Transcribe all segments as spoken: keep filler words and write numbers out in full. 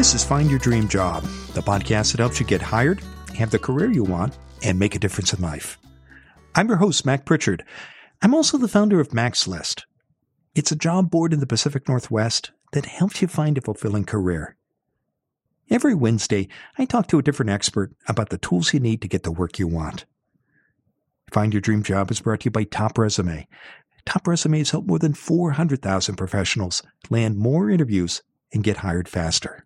This is Find Your Dream Job, the podcast that helps you get hired, have the career you want, and make a difference in life. I'm your host, Mac Pritchard. I'm also the founder of Mac's List. It's a job board in the Pacific Northwest that helps you find a fulfilling career. Every Wednesday, I talk to a different expert about the tools you need to get the work you want. Find Your Dream Job is brought to you by Top Resume. Top Resume has helped more than four hundred thousand professionals land more interviews and get hired faster.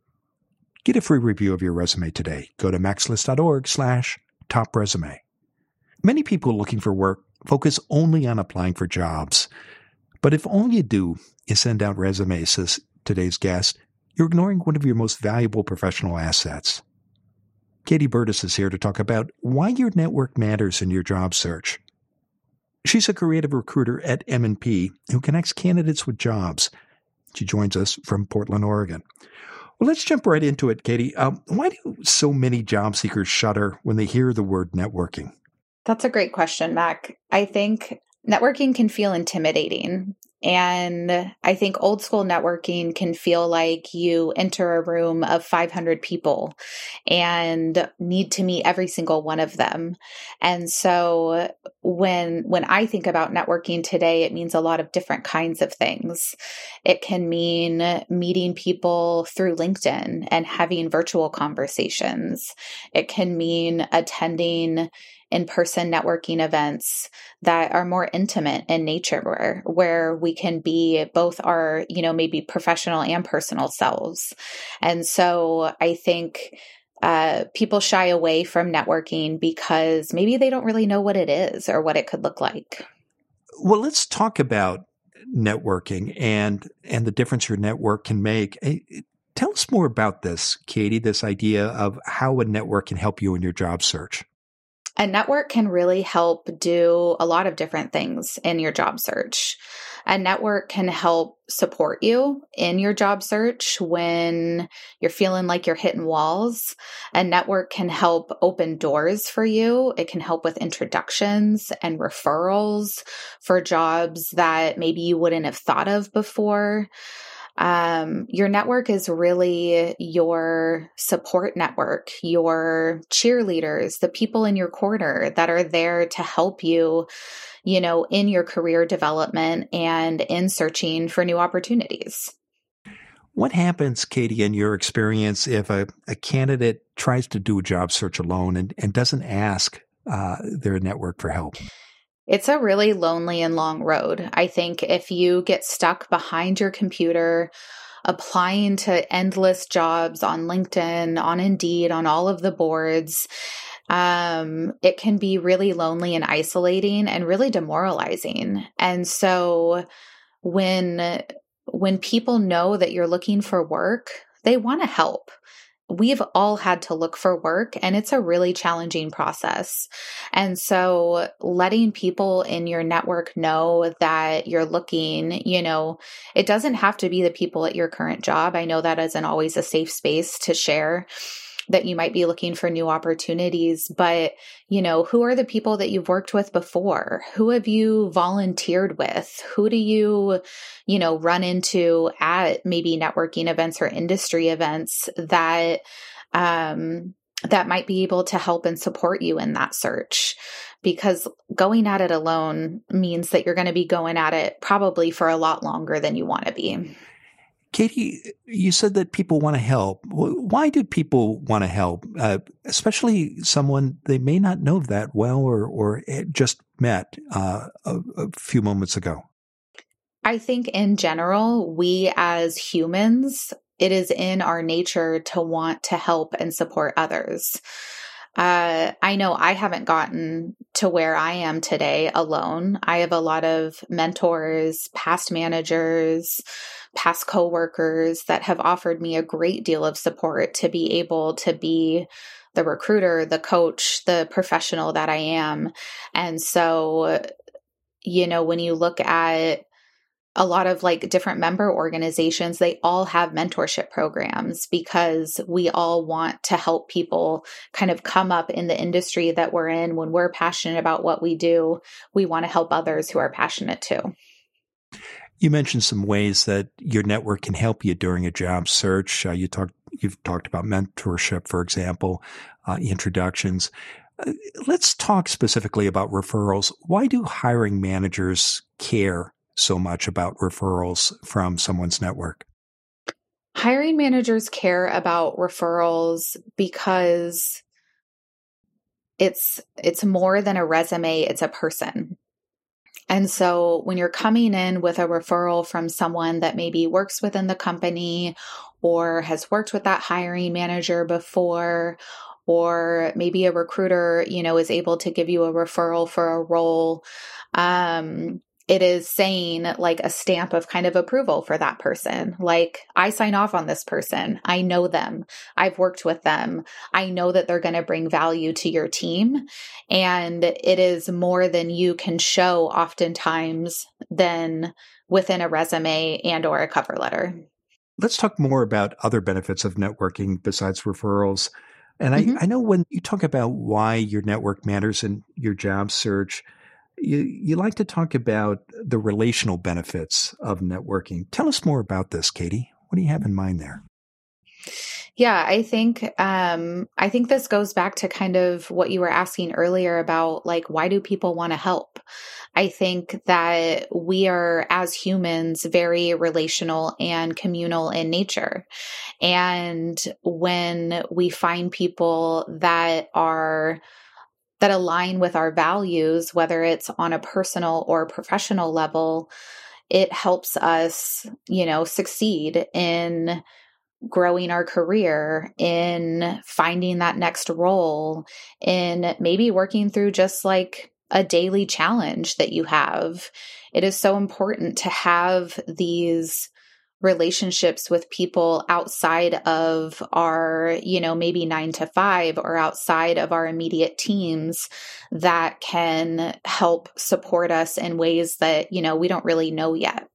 Get a free review of your resume today. Go to maxlist.org slash top resume. Many people looking for work focus only on applying for jobs. But if all you do is send out resumes, says today's guest, you're ignoring one of your most valuable professional assets. Katie Burtis is here to talk about why your network matters in your job search. She's a creative recruiter at M and P who connects candidates with jobs. She joins us from Portland, Oregon. Well, let's jump right into it, Katie. Um, why do so many job seekers shudder when they hear the word networking? That's a great question, Mac. I think networking can feel intimidating. And I think old school networking can feel like you enter a room of five hundred people and need to meet every single one of them. And so when when I think about networking today, it means a lot of different kinds of things. It can mean meeting people through LinkedIn and having virtual conversations. It can mean attending in-person networking events that are more intimate in nature, where, where we can be both our, you know, maybe professional and personal selves. And so I think uh, people shy away from networking because maybe they don't really know what it is or what it could look like. Well, let's talk about networking and, and the difference your network can make. Tell us more about this, Katie, this idea of how a network can help you in your job search. A network can really help do a lot of different things in your job search. A network can help support you in your job search when you're feeling like you're hitting walls. A network can help open doors for you. It can help with introductions and referrals for jobs that maybe you wouldn't have thought of before. Um, your network is really your support network, your cheerleaders, the people in your corner that are there to help you, you know, in your career development and in searching for new opportunities. What happens, Katie, in your experience, if a, a candidate tries to do a job search alone and, and doesn't ask uh, their network for help? It's a really lonely and long road. I think if you get stuck behind your computer, applying to endless jobs on LinkedIn, on Indeed, on all of the boards, um, it can be really lonely and isolating and really demoralizing. And so when, when people know that you're looking for work, they want to help. We've all had to look for work, and it's a really challenging process. And so letting people in your network know that you're looking, you know, it doesn't have to be the people at your current job. I know that isn't always a safe space to share that you might be looking for new opportunities, but, you know, who are the people that you've worked with before? Who have you volunteered with? Who do you, you know, run into at maybe networking events or industry events that, um, that might be able to help and support you in that search? Because going at it alone means that you're going to be going at it probably for a lot longer than you want to be. Katie, you said that people want to help. Why do people want to help, uh, especially someone they may not know that well or, or just met uh, a, a few moments ago? I think in general, we as humans, it is in our nature to want to help and support others. Uh, I know I haven't gotten to where I am today alone. I have a lot of mentors, past managers, past coworkers that have offered me a great deal of support to be able to be the recruiter, the coach, the professional that I am. And so, you know, when you look at a lot of like different member organizations, they all have mentorship programs because we all want to help people kind of come up in the industry that we're in. When we're passionate about what we do, we want to help others who are passionate too. You mentioned some ways that your network can help you during a job search. Uh, you talked You've talked about mentorship, for example, uh, introductions. Uh, let's talk specifically about referrals. Why do hiring managers care so much about referrals from someone's network? Hiring managers care about referrals because it's it's more than a resume, it's a person. And so when you're coming in with a referral from someone that maybe works within the company or has worked with that hiring manager before, or maybe a recruiter, you know, is able to give you a referral for a role, um, it is saying like a stamp of kind of approval for that person. Like, I sign off on this person. I know them. I've worked with them. I know that they're going to bring value to your team. And it is more than you can show oftentimes than within a resume and or a cover letter. Let's talk more about other benefits of networking besides referrals. And I, mm-hmm. I know when you talk about why your network matters in your job search, You, you like to talk about the relational benefits of networking. Tell us more about this, Katie. What do you have in mind there? Yeah, I think um, I think this goes back to kind of what you were asking earlier about, like, why do people want to help? I think that we are, as humans, very relational and communal in nature. And when we find people that are that align with our values, whether it's on a personal or professional level, it helps us, you know, succeed in growing our career, in finding that next role, in maybe working through just like a daily challenge that you have. It is so important to have these relationships with people outside of our, you know, maybe nine to five or outside of our immediate teams that can help support us in ways that, you know, we don't really know yet.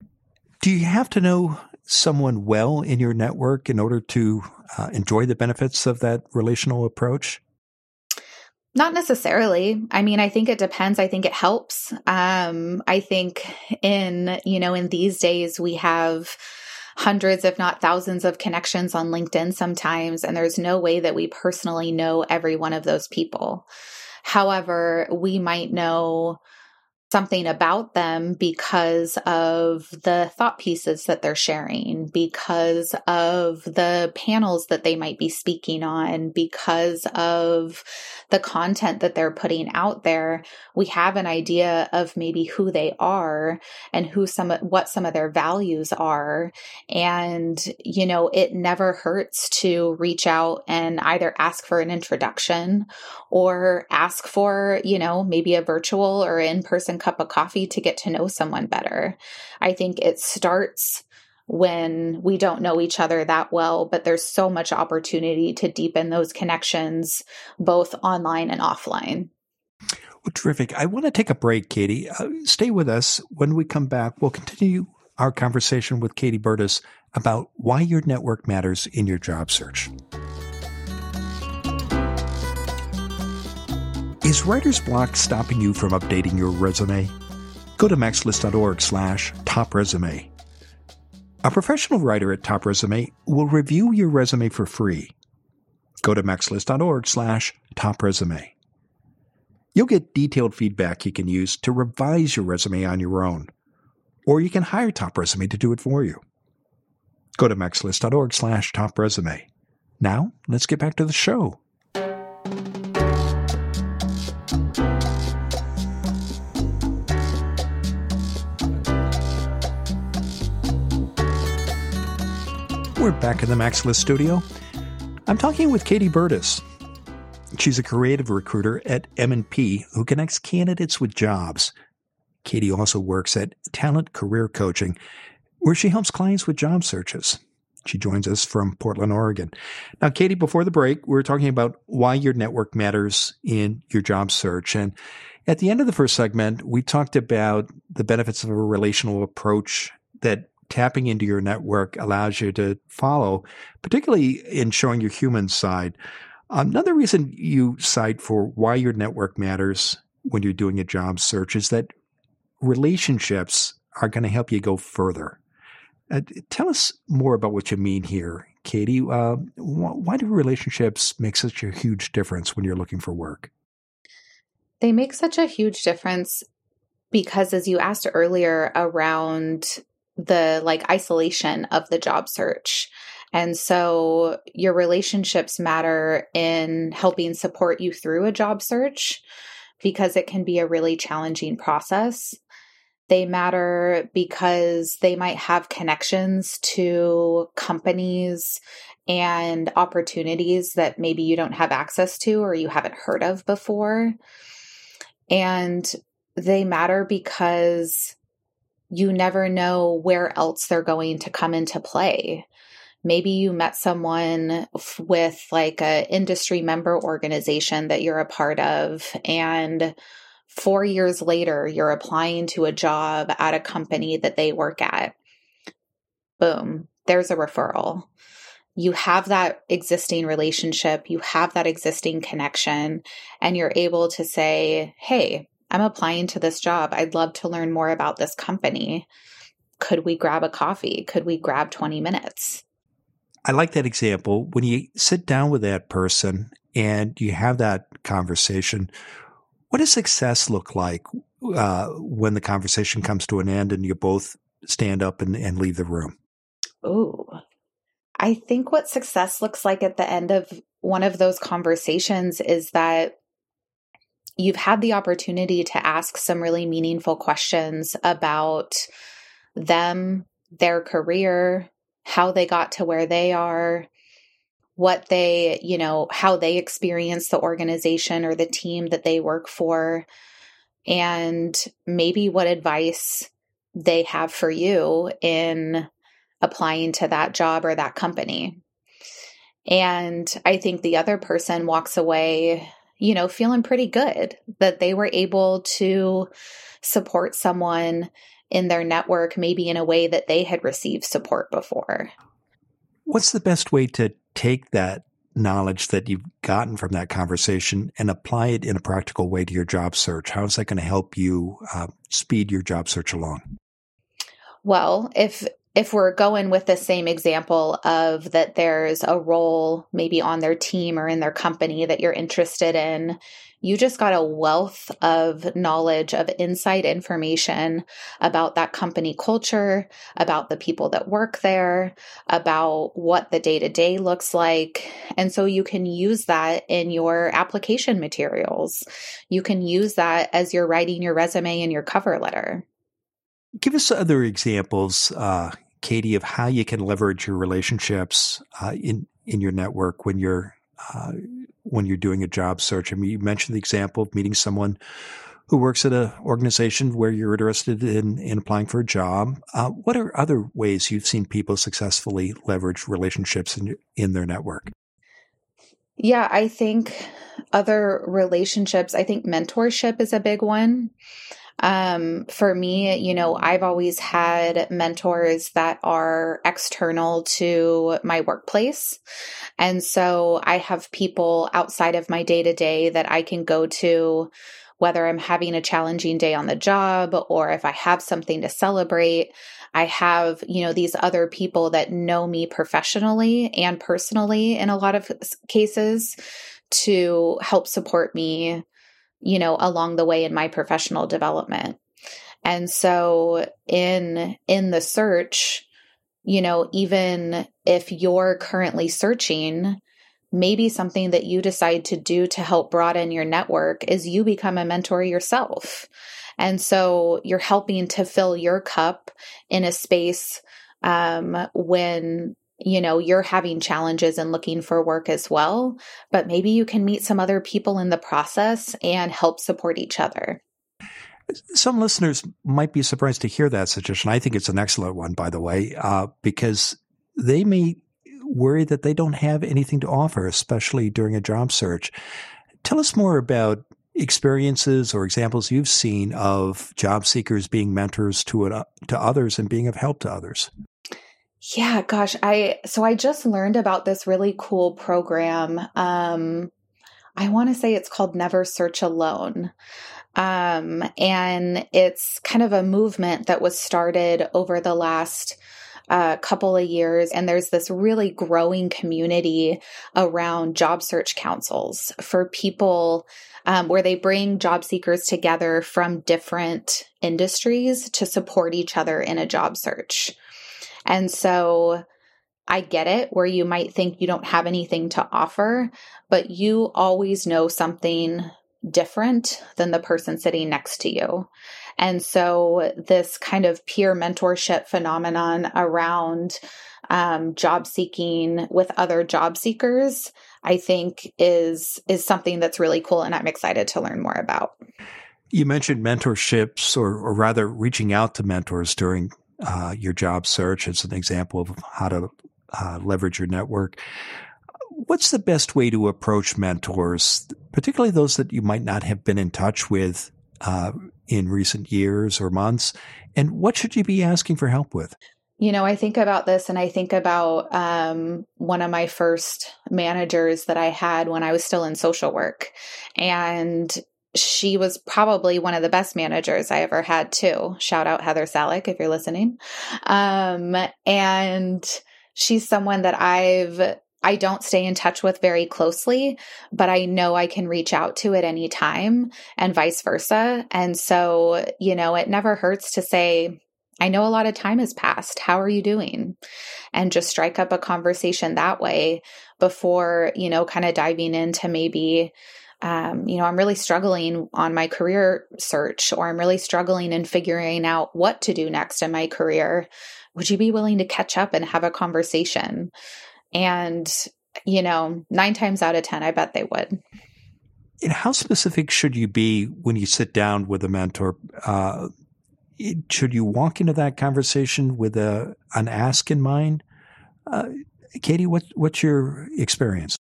Do you have to know someone well in your network in order to uh, enjoy the benefits of that relational approach? Not necessarily. I mean, I think it depends. I think it helps. Um, I think in, you know, in these days, we have hundreds, if not thousands of connections on LinkedIn sometimes, and there's no way that we personally know every one of those people. However, we might know something about them because of the thought pieces that they're sharing, because of the panels that they might be speaking on, because of the content that they're putting out there. We have an idea of maybe who they are and who some, what some of their values are. And, you know, it never hurts to reach out and either ask for an introduction or ask for, you know, maybe a virtual or in-person cup of coffee to get to know someone better. I think it starts when we don't know each other that well, but there's so much opportunity to deepen those connections, both online and offline. Well, terrific. I want to take a break, Katie. Uh, stay with us. When we come back, we'll continue our conversation with Katie Burtis about why your network matters in your job search. Is writer's block stopping you from updating your resume? Go to maxlist.org slash top resume. A professional writer at Top Resume will review your resume for free. Go to maxlist.org slash top resume. You'll get detailed feedback you can use to revise your resume on your own, or you can hire Top Resume to do it for you. Go to maxlist.org slash top resume. Now, let's get back to the show. We're back in the MaxList studio. I'm talking with Katie Burtis. She's a creative recruiter at M and P who connects candidates with jobs. Katie also works at Talent Career Coaching, where she helps clients with job searches. She joins us from Portland, Oregon. Now, Katie, before the break, we were talking about why your network matters in your job search. And at the end of the first segment, we talked about the benefits of a relational approach that tapping into your network allows you to follow, particularly in showing your human side. Another reason you cite for why your network matters when you're doing a job search is that relationships are going to help you go further. Uh, tell us more about what you mean here, Katie. Uh, wh- why do relationships make such a huge difference when you're looking for work? They make such a huge difference because, as you asked earlier, around the like isolation of the job search. And so your relationships matter in helping support you through a job search because it can be a really challenging process. They matter because they might have connections to companies and opportunities that maybe you don't have access to or you haven't heard of before. And they matter because you never know where else they're going to come into play. Maybe you met someone f- with like a industry member organization that you're a part of, and four years later, you're applying to a job at a company that they work at. Boom, there's a referral. You have that existing relationship, you have that existing connection, and you're able to say, hey, I'm applying to this job. I'd love to learn more about this company. Could we grab a coffee? Could we grab twenty minutes? I like that example. When you sit down with that person and you have that conversation, what does success look like uh, when the conversation comes to an end and you both stand up and, and leave the room? Ooh, I think what success looks like at the end of one of those conversations is that you've had the opportunity to ask some really meaningful questions about them, their career, how they got to where they are, what they, you know, how they experience the organization or the team that they work for, and maybe what advice they have for you in applying to that job or that company. And I think the other person walks away, you know, feeling pretty good that they were able to support someone in their network, maybe in a way that they had received support before. What's the best way to take that knowledge that you've gotten from that conversation and apply it in a practical way to your job search? How is that going to help you uh, speed your job search along? Well, if if we're going with the same example of that there's a role maybe on their team or in their company that you're interested in, you just got a wealth of knowledge of inside information about that company culture, about the people that work there, about what the day-to-day looks like. And so you can use that in your application materials. You can use that as you're writing your resume and your cover letter. Give us other examples, uh, Katie, of how you can leverage your relationships uh, in in your network when you're uh, when you're doing a job search. I mean, you mentioned the example of meeting someone who works at an organization where you're interested in, in applying for a job. Uh, what are other ways you've seen people successfully leverage relationships in in their network? Yeah, I think other relationships, I think mentorship is a big one. Um, for me, you know, I've always had mentors that are external to my workplace. And so I have people outside of my day to day that I can go to, whether I'm having a challenging day on the job or if I have something to celebrate. I have, you know, these other people that know me professionally and personally in a lot of cases to help support me, you know, along the way in my professional development. And so in, in the search, you know, even if you're currently searching, maybe something that you decide to do to help broaden your network is you become a mentor yourself. And so you're helping to fill your cup in a space um, when you know, you're having challenges and looking for work as well, but maybe you can meet some other people in the process and help support each other. Some listeners might be surprised to hear that suggestion. I think it's an excellent one, by the way, uh, because they may worry that they don't have anything to offer, especially during a job search. Tell us more about experiences or examples you've seen of job seekers being mentors to, uh, to others and being of help to others. Yeah, gosh, I, so I just learned about this really cool program. Um, I want to say it's called Never Search Alone. Um, and it's kind of a movement that was started over the last a couple of years, and there's this really growing community around job search councils for people um, where they bring job seekers together from different industries to support each other in a job search. And so I get it where you might think you don't have anything to offer, but you always know something different than the person sitting next to you. And so this kind of peer mentorship phenomenon around um, job seeking with other job seekers, I think is is something that's really cool, and I'm excited to learn more about. You mentioned mentorships, or, or rather reaching out to mentors during uh, your job search as an example of how to uh, leverage your network. What's the best way to approach mentors, particularly those that you might not have been in touch with uh, in recent years or months? And what should you be asking for help with? You know, I think about this and I think about um, one of my first managers that I had when I was still in social work. And she was probably one of the best managers I ever had too. Shout out Heather Salick if you're listening. Um, and she's someone that I've I don't stay in touch with very closely, but I know I can reach out to at any time and vice versa. And so, you know, it never hurts to say, I know a lot of time has passed. How are you doing? And just strike up a conversation that way before, you know, kind of diving into maybe, um, you know, I'm really struggling on my career search, or I'm really struggling in figuring out what to do next in my career. Would you be willing to catch up and have a conversation? And, you know, nine times out of ten, I bet they would. And how specific should you be when you sit down with a mentor? Uh, should you walk into that conversation with a an ask in mind? Uh, Katie, what, what's your experience?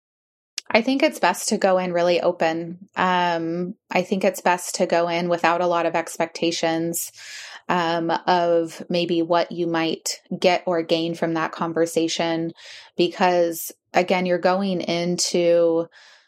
I think it's best to go in really open. Um, I think it's best to go in without a lot of expectations um, of maybe what you might get or gain from that conversation. Because again, you're going into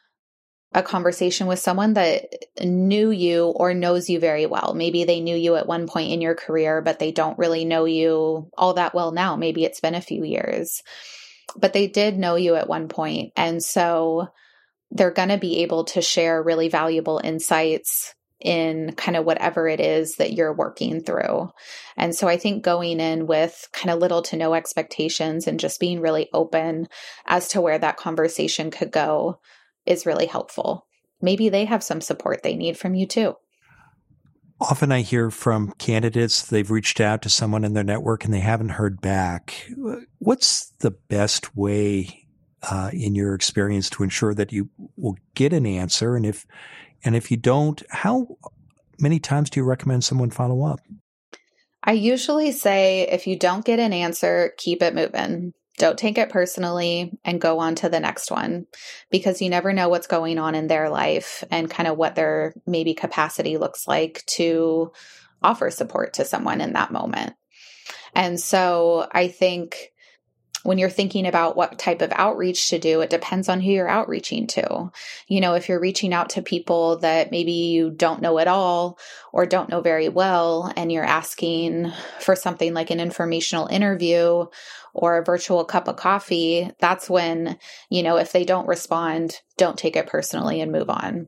a conversation with someone that knew you or knows you very well. Maybe they knew you at one point in your career, but they don't really know you all that well now. Maybe it's been a few years, but they did know you at one point. And so they're going to be able to share really valuable insights in kind of whatever it is that you're working through. And so I think going in with kind of little to no expectations and just being really open as to where that conversation could go is really helpful. Maybe they have some support they need from you too. Often I hear from candidates, they've reached out to someone in their network and they haven't heard back. What's the best way, uh, in your experience, to ensure that you will get an answer? And if, and if you don't, how many times do you recommend someone follow up? I usually say, if you don't get an answer, keep it moving. Don't take it personally and go on to the next one, because you never know what's going on in their life and kind of what their maybe capacity looks like to offer support to someone in that moment. And so I think when you're thinking about what type of outreach to do, it depends on who you're outreaching to. You know, if you're reaching out to people that maybe you don't know at all or don't know very well, and you're asking for something like an informational interview or a virtual cup of coffee, that's when, you know, if they don't respond, don't take it personally and move on.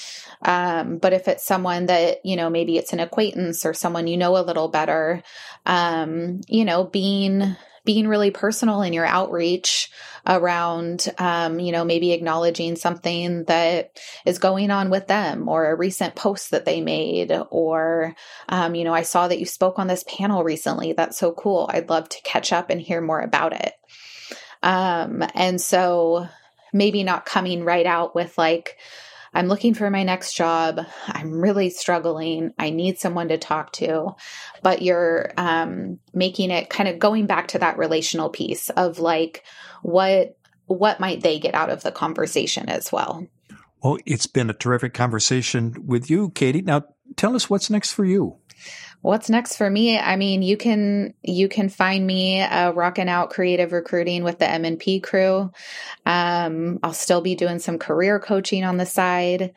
Um, but if it's someone that, you know, maybe it's an acquaintance or someone you know a little better, um, you know, being being really personal in your outreach around, um, you know, maybe acknowledging something that is going on with them, or a recent post that they made, or, um, you know, I saw that you spoke on this panel recently. That's so cool. I'd love to catch up and hear more about it. Um, and so maybe not coming right out with like, I'm looking for my next job. I'm really struggling. I need someone to talk to. But you're um, making it kind of going back to that relational piece of like, what what might they get out of the conversation as well? Well, it's been a terrific conversation with you, Katie. Now, tell us what's next for you. What's next for me? I mean, you can you can find me uh, rocking out creative recruiting with the M and P crew. Um, I'll still be doing some career coaching on the side,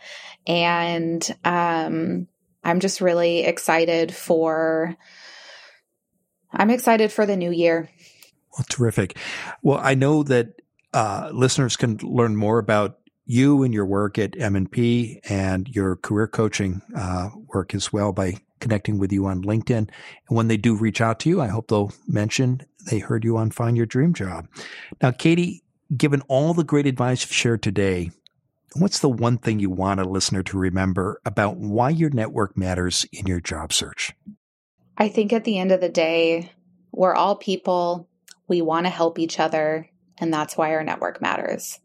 and um, I'm just really excited for. I'm excited for the new year. Well, terrific. Well, I know that uh, listeners can learn more about you and your work at M and P and your career coaching uh, work as well by connecting with you on LinkedIn. And when they do reach out to you, I hope they'll mention they heard you on Find Your Dream Job. Now, Katie, given all the great advice you've shared today, what's the one thing you want a listener to remember about why your network matters in your job search? I think at the end of the day, we're all people. We want to help each other, and that's why our network matters.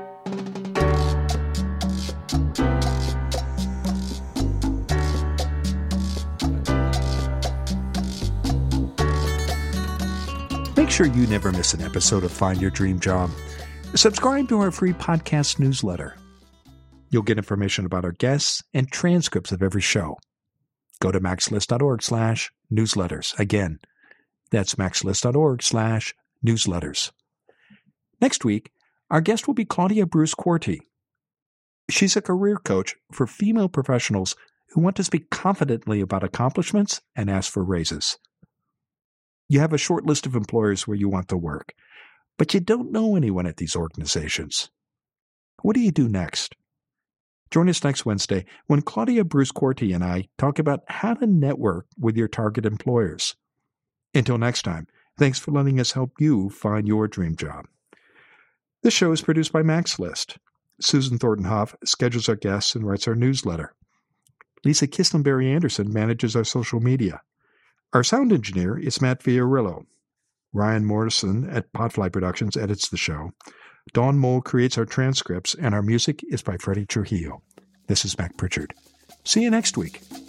Make sure you never miss an episode of Find Your Dream Job. Subscribe to our free podcast newsletter. You'll get information about our guests and transcripts of every show. Go to maxlist.org slash newsletters. Again, that's maxlist.org slash newsletters. Next week, our guest will be Claudia Bruce Quarty. She's a career coach for female professionals who want to speak confidently about accomplishments and ask for raises. You have a short list of employers where you want to work, but you don't know anyone at these organizations. What do you do next? Join us next Wednesday when Claudia Bruce Quarty and I talk about how to network with your target employers. Until next time, thanks for letting us help you find your dream job. This show is produced by Max List. Susan Thornton Hoff schedules our guests and writes our newsletter. Lisa Kislenberry Anderson manages our social media. Our sound engineer is Matt Fiorillo. Ryan Morrison at Podfly Productions edits the show. Dawn Mole creates our transcripts, and our music is by Freddie Trujillo. This is Mac Pritchard. See you next week.